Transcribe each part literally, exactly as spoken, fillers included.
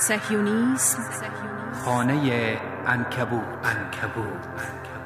صهیونیسم خانه عنکبوت عنکبوت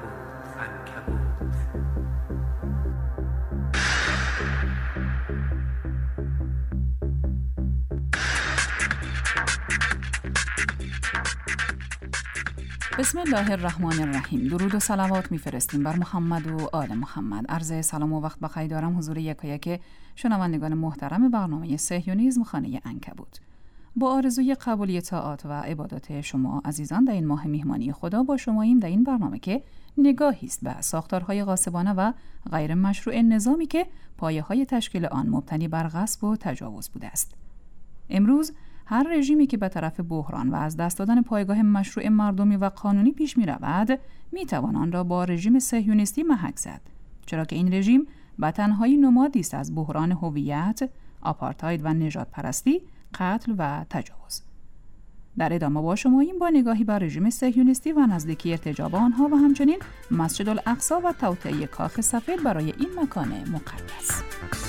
بسم الله الرحمن الرحیم. درود و صلوات میفرستیم بر محمد و آل محمد. عرض سلام و وقت بخیر دارم حضور یکایک شنوندگان محترم برنامه صهیونیسم خانه عنکبوت. با آرزوی قبولی طاعات و عبادات شما عزیزان در این ماه میهمانی خدا با شماییم در این برنامه که نگاهی است به ساختارهای غاصبانه و غیر مشروع نظامی که پایه‌های تشکیل آن مبتنی بر غصب و تجاوز بوده است. امروز هر رژیمی که به طرف بحران و از دست دادن پایگاه مشروع مردمی و قانونی پیش می رود می توان آن را با رژیم صهیونیستی محک زد، چرا که این رژیم به تنهایی نمادی است از بحران هویت، آپارتاید و نژاد پرستی، قتل و تجاوز. در ادامه با شماییم با نگاهی بر رژیم صهیونیستی و نزدیکی ارتجاع آنها و همچنین مسجد الاقصی و توطئه کاخ سفید برای این مکان مقدس.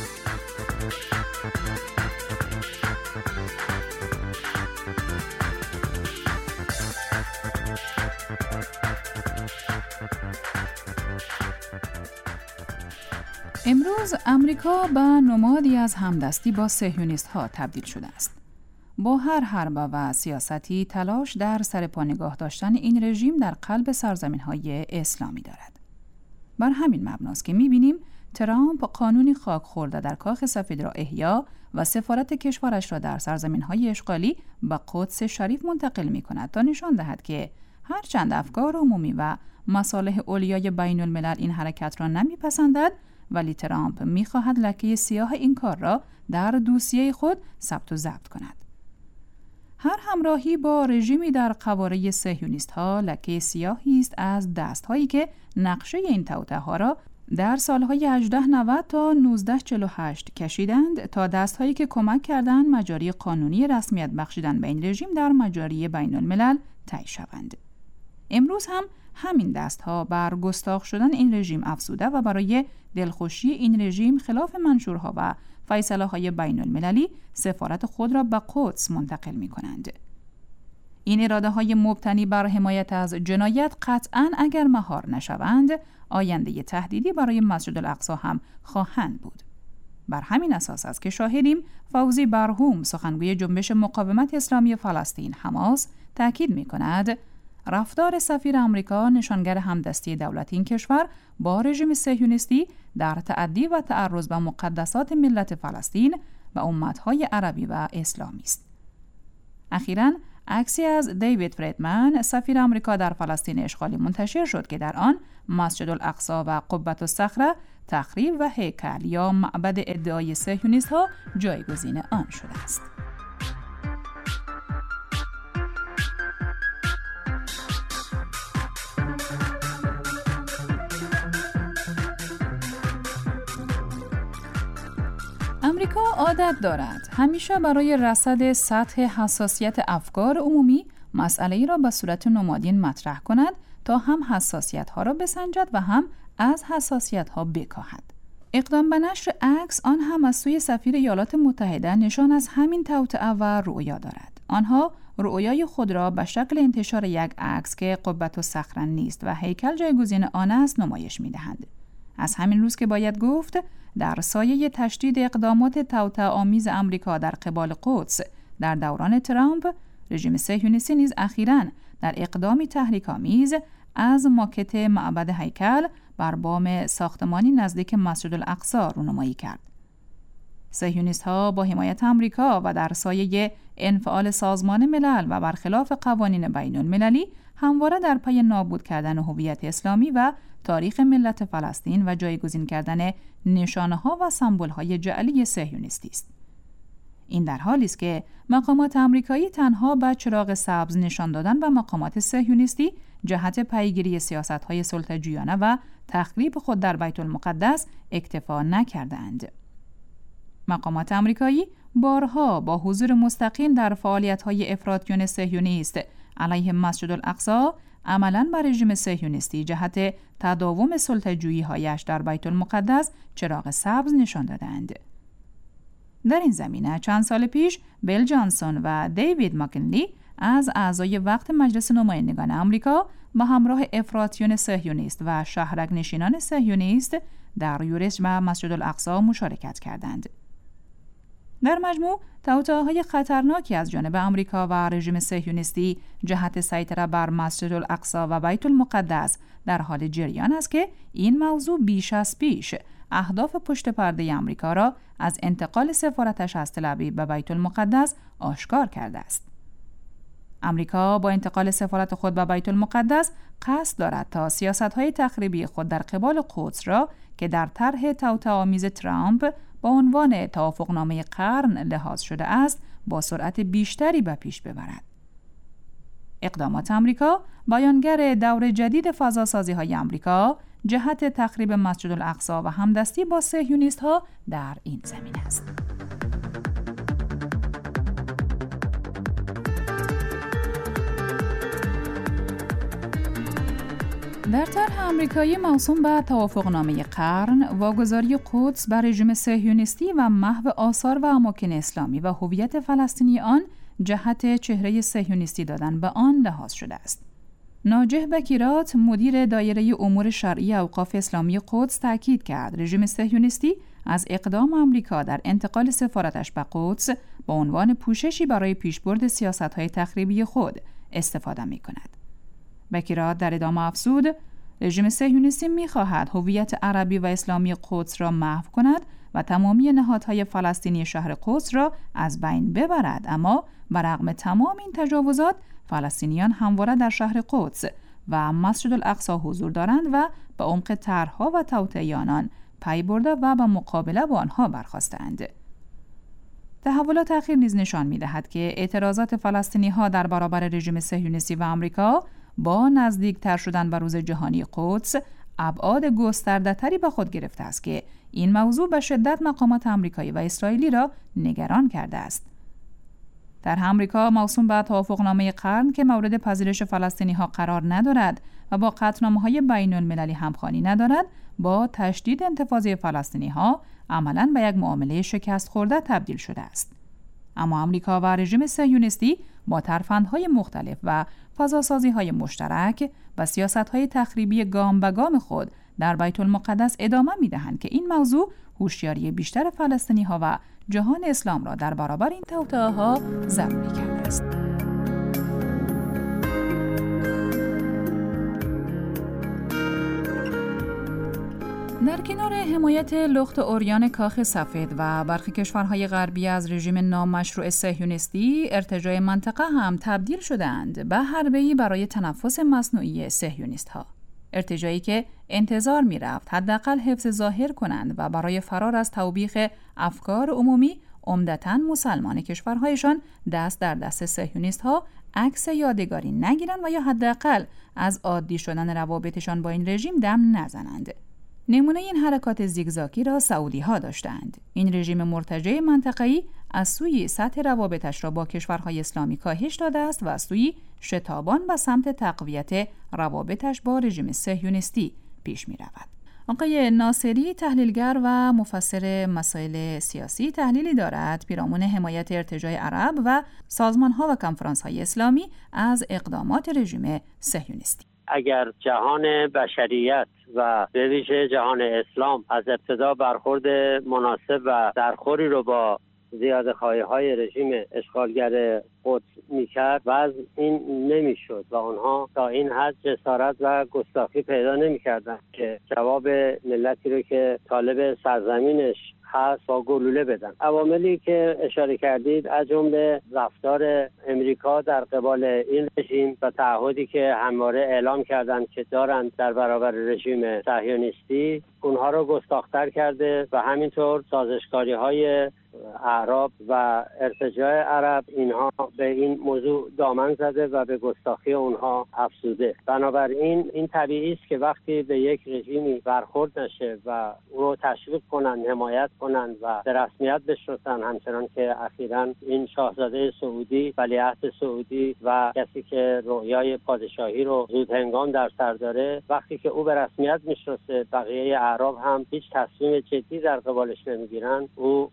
امروز امریکا به نمادی از همدستی با صهیونیست ها تبدیل شده است. با هر حرب و سیاستی تلاش در سرپا نگاه داشتن این رژیم در قلب سرزمین های اسلامی دارد. بر همین مبناست که می‌بینیم ترامپ قانونی خاک خورده در کاخ سفید را احیا و سفارت کشورش را در سرزمین های اشغالی به قدس شریف منتقل می‌کند تا نشان دهد که هرچند افکار عمومی و مصالح اولیای بین الملل این حرکت را نمی‌پسندد، ولی ترامپ می‌خواهد لکه سیاه این کار را در دوسیه خود ثبت و ضبط کند. هر همراهی با رژیمی در قواره صهیونیست‌ها لکه سیاهی است از دست‌هایی که نقشه این توطئه‌ها را در سالهای هجده نود تا نوزده چهل و هشت کشیدند تا دست‌هایی که کمک کردند مجاری قانونی رسمیت بخشیدن به این رژیم در مجاری بین الملل طی شوند. امروز هم همین دست‌ها بر گستاخ شدن این رژیم افزوده و برای دلخوشی این رژیم خلاف منشورها و فیصله‌های بین المللی سفارت خود را به قدس منتقل می‌کنند. این اراده‌های مبتنی بر حمایت از جنایت قطعاً اگر مهار نشوند آینده تهدیدی برای مسجد الاقصی هم خواهند بود. بر همین اساس است که شاهدیم فوزی برهوم سخنگوی جنبش مقاومت اسلامی فلسطین حماس تاکید می‌کند رفتار سفیر آمریکا نشانگر همدستی دولت این کشور با رژیم صهیونیستی در تعدی و تعرض به مقدسات ملت فلسطین و امت‌های عربی و اسلامی است. اخیراً عکسی از دیوید فریدمن سفیر آمریکا در فلسطین اشغالی منتشر شد که در آن مسجد الاقصی و قبة الصخره تخریب و هیکل یا معبد ادعای صهیونیست‌ها جایگزین آن شده است. امریکا عادت دارد همیشه برای رصد سطح حساسیت افکار عمومی مسئله‌ای را به صورت نمادین مطرح کند تا هم حساسیت‌ها را بسنجد و هم از حساسیت‌ها بکاهد. اقدام به نشر عکس آن هم از سوی سفیر ایالات متحده نشان از همین توطئه و رؤیا دارد. آنها رؤیای خود را به شکل انتشار یک عکس که قبة الصخره نیست و هیکل جایگزین آن است نمایش می‌دهند. از همین روز که باید گفت در سایه تشدید اقدامات توطئه آمیز امریکا در قبال قدس در دوران ترامپ، رژیم صهیونیستی نیز اخیراً در اقدامی تحریک‌آمیز از ماکت معبد هیکل بر بام ساختمانی نزدیک مسجد الاقصی رونمایی کرد. صهیونیست‌ها با حمایت آمریکا و در سایه انفعال سازمان ملل و برخلاف قوانین بین المللی همواره در پی نابود کردن هویت اسلامی و تاریخ ملت فلسطین و جایگزین کردن نشانه‌ها و سمبول‌های جعلی صهیونیستی است. این در حالی است که مقامات آمریکایی تنها به چراغ سبز نشان دادن و مقامات صهیونیستی جهت پیگیری سیاست‌های سلطه‌جویانه و تخریب خود در بیت المقدس اکتفا نکردند. مقامات آمریکایی بارها با حضور مستقیم در فعالیت‌های افراطیون صهیونیست علیه مسجد الاقصی عملاً بر رژیم صهیونیستی جهت تداوم سلطه‌جویی‌هایش در بیت المقدس چراغ سبز نشان دادند. در این زمینه چند سال پیش بیل جانسون و دیوید ماکنلی از اعضای وقت مجلس نمایندگان آمریکا به همراه افراطیون صهیونیست و شهرک نشینان صهیونیست در یورش و مسجد الاقصی مشارکت کردند. در مجموع توطئه‌های خطرناکی از جانب آمریکا و رژیم صهیونیستی جهت سیطره بر مسجد الاقصی و بیت المقدس در حال جریان است که این موضوع بیش از پیش اهداف پشت پرده آمریکا را از انتقال سفارتش از تل‌آویو به بیت المقدس آشکار کرده است. آمریکا با انتقال سفارت خود به بیت المقدس قصد دارد تا سیاست‌های تخریبی خود در قبال قدس را که در طرح توطئه‌آمیز ترامپ با عنوان توافقنامه قرن لحاظ شده است با سرعت بیشتری به پیش ببرد. اقدامات آمریکا بیانگر دور جدید فضاسازی‌های آمریکا جهت تخریب مسجد الاقصی و همدستی با صهیونیست‌ها در این زمینه است. در طرح آمریکایی موسوم به توافقنامه قرن، واگذاری قدس بر رژیم صهیونیستی و محو آثار و اماکن اسلامی و هویت فلسطینی آن جهت چهره صهیونیستی دادن به آن لحاظ شده است. ناجح بکیرات، مدیر دایره امور شرعی اوقاف اسلامی قدس، تاکید کرد رژیم صهیونیستی از اقدام آمریکا در انتقال سفارتش به قدس به عنوان پوششی برای پیشبرد سیاست‌های تخریبی خود استفاده می‌کند. بکیرات در ادامه افزود، رژیم صهیونیستی می‌خواهد هویت عربی و اسلامی قدس را محو کند و تمامی نهادهای فلسطینی شهر قدس را از بین ببرد، اما برغم تمام این تجاوزات فلسطینیان همواره در شهر قدس و مسجد الاقصی حضور دارند و به عمق طرح‌ها و توطئه آنان پی برده و به مقابله با آنها برخاستند. تحولات اخیر نیز نشان می‌دهد که اعتراضات فلسطینی‌ها در برابر رژیم صهیونیستی و آمریکا با نزدیکتر شدن به روز جهانی قدس ابعاد گسترده‌تری به خود گرفته است که این موضوع به شدت مقامات آمریکایی و اسرائیلی را نگران کرده است. در آمریکا موسوم به توافقنامه قرن که مورد پذیرش فلسطینی‌ها قرار ندارد و با قطعنامه‌های بین‌المللی همخوانی ندارد، با تشدید انتفاضه فلسطینی‌ها عملاً به یک معامله شکست خورده تبدیل شده است. اما آمریکا و رژیم صهیونیستی با ترفندهای مختلف و فضاسازی‌های مشترک و سیاست‌های تخریبی گام به گام خود در بیت المقدس ادامه می‌دهند که این موضوع هوشیاری بیشتر فلسطینی‌ها و جهان اسلام را در برابر این توطئه‌ها ضروری کرده است. در کنار حمایت لخت عریان کاخ سفید و برخی کشورهای غربی از رژیم نامشروع صهیونیستی، ارتجاع منطقه هم تبدیل شدند به حربه‌ای برای تنفس مصنوعی صهیونیست‌ها. ارتجاعی که انتظار می‌رفت حداقل حفظ ظاهر کنند و برای فرار از توبیخ افکار عمومی عمدتاً مسلمان کشورهایشان دست در دست صهیونیست‌ها عکس یادگاری نگیرند و یا حداقل از عادی شدن روابطشان با این رژیم دم نزنند. نمونه این حرکات زیگزاگی را سعودی‌ها داشتند. این رژیم مرتجع منطقه‌ای از سوی سطح روابطش را با کشورهای اسلامی کاهش داده است و از سوی شتابان به سمت تقویت روابطش با رژیم صهیونیستی پیش می‌رود. آقای ناصری، تحلیلگر و مفسر مسائل سیاسی، تحلیلی دارد پیرامون حمایت ارتجاع عرب و سازمان‌ها و کنفرانس‌های اسلامی از اقدامات رژیم صهیونیستی. اگر جهان بشریت و به ویژه جهان اسلام از ابتدا برخورد مناسب و درخوری رو با زیادخواهی‌های رژیم اشغالگر قدس میکرد و از این نمیشد و آنها تا این حد جسارت و گستاخی پیدا نمیکردند که جواب ملتی رو که طالب سرزمینش هست با گلوله بدن. عواملی که اشاره کردید از جمله رفتار امریکا در قبال این رژیم و تعهدی که همواره اعلام کردند که دارند در برابر رژیم صهیونیستی، اونها رو گستاخ‌تر کرده و همینطور سازشکاری‌های اعراب و ارتجاع عرب اینها به این موضوع دامن زده و به گستاخی اونها افزوده. بنابراین این طبیعی است که وقتی به یک رژیمی برخورد نشه و او رو تشویق کنن، حمایت کنن و به رسمیت بشناسن، همچنان که اخیراً این شاهزاده سعودی، ولیعهد سعودی و کسی که رویای پادشاهی رو زود هنگام در سر داره، وقتی که او به رسمیت میشناسه، بقیه اعراب هم هیچ تصمیم جدی در قبالش نمیگیرن، او از این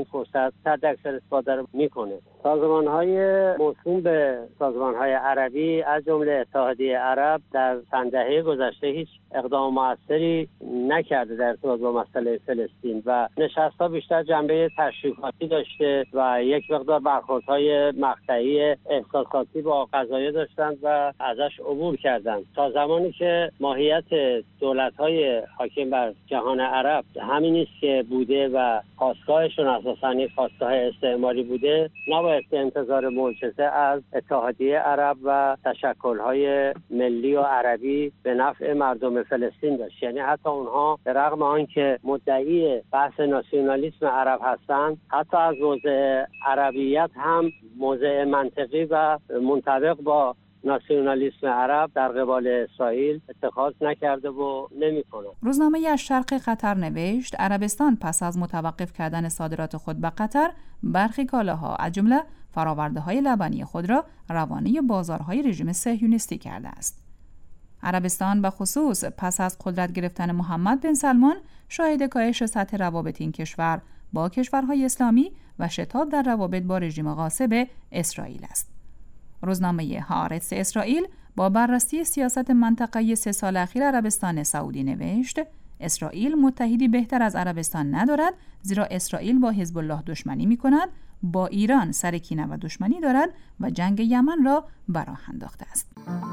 فرصت حد اکثر استفاده رو میکنه. سازمان‌های موسوم به سازمان‌های عربی از جمله اتحادیه عرب در چند دهه گذشته هیچ اقدام موثری نکرده در ارتباط با مسئله فلسطین و نشست‌ها بیشتر جنبه تشریفاتی داشته و یک مقدار برخوردهای مقطعی احساساتی با قضایا داشتند و ازش عبور کردند تا زمانی که ماهیت دولت‌های حاکم بر جهان عرب همین نیست که بوده و خواستگاهشون اساساً یک خواستگاه استعماری بوده، نباید که انتظار معجزه از اتحادیه عرب و تشکل‌های ملی و عربی به نفع مردم فلسطین داشت. یعنی حتی اونها به رغم آنکه مدعی بحث ناسیونالیسم عرب هستند، حتی از موضع عربیت هم موضع منطقی و منطبق با ناسیونالیسم عرب در قبال اسرائیل اتخاذ نکرده و نمی‌کنه. روزنامه از شرق قطر نوشت عربستان پس از متوقف کردن صادرات خود به قطر برخی کالاها از جمله فرآورده‌های لبنی خود را روانه بازارهای رژیم صهیونیستی کرده است. عربستان به خصوص پس از قدرت گرفتن محمد بن سلمان شاهد کاهش سطح روابط این کشور با کشورهای اسلامی و شتاب در روابط با رژیم غاصب اسرائیل است. روزنامه هآرتس اسرائیل با بررسی سیاست منطقه‌ای سه سال اخیر عربستان سعودی نوشت اسرائیل متحدی بهتر از عربستان ندارد، زیرا اسرائیل با حزب الله دشمنی می‌کند، با ایران سر کینه و دشمنی دارد و جنگ یمن را به راه انداخته است.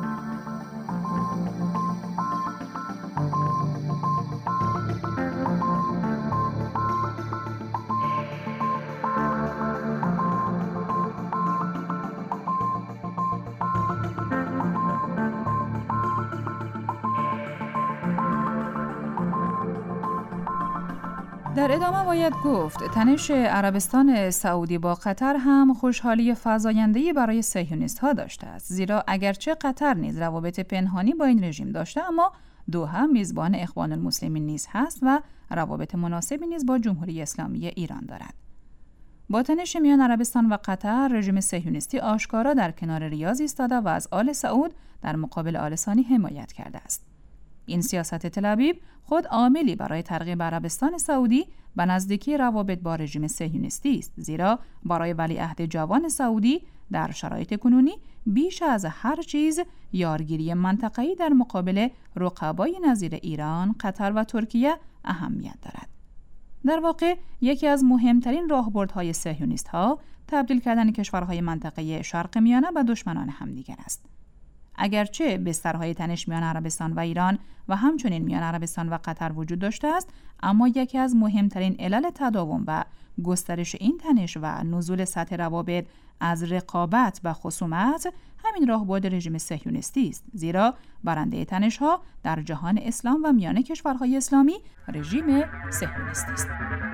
در ادامه باید گفت تنش عربستان سعودی با قطر هم خوشحالی فزاینده‌ای برای صهیونیست‌ها داشته است، زیرا اگرچه قطر نیز روابط پنهانی با این رژیم داشته، اما دوحه میزبان اخوان المسلمین نیز هست و روابط مناسبی نیز با جمهوری اسلامی ایران دارد. با تنش میان عربستان و قطر، رژیم صهیونیستی آشکارا در کنار ریاض ایستاده و از آل سعود در مقابل آل ثانی حمایت کرده است. این سیاست تل‌آبیب خود عاملی برای ترغیب عربستان سعودی به نزدیکی روابط با رژیم صهیونیستی است، زیرا برای ولیعهد جوان سعودی در شرایط کنونی بیش از هر چیز یارگیری منطقه‌ای در مقابل رقبای نظیر ایران، قطر و ترکیه اهمیت دارد. در واقع یکی از مهمترین راهبردهای صهیونیست‌ها تبدیل کردن کشورهای منطقه شرق میانه به دشمنان همدیگر است. اگرچه بسترهای تنش میان عربستان و ایران و همچنین میان عربستان و قطر وجود داشته است، اما یکی از مهمترین علل تداوم و گسترش این تنش و نزول سطح روابط از رقابت و خصومت همین راهبرد رژیم صهیونیستی است، زیرا برنده تنش‌ها در جهان اسلام و میان کشورهای اسلامی رژیم صهیونیستی است.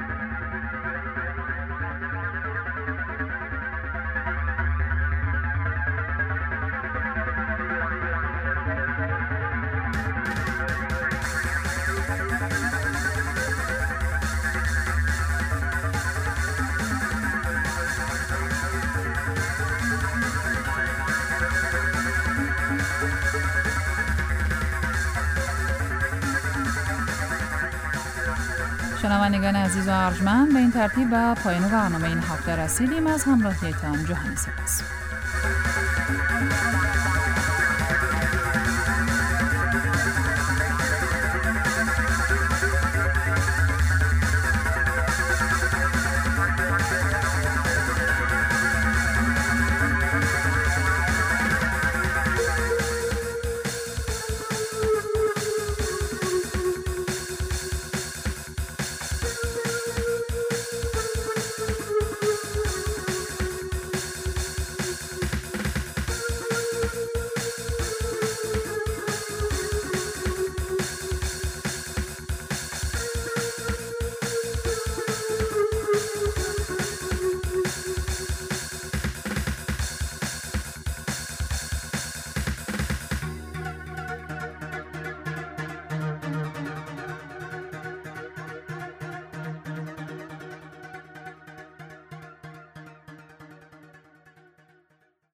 شنوندگان عزیز و ارجمند، به این ترتیب به پایان برنامه این هفته رسیدیم. از همراهیتان جهانی سپاس.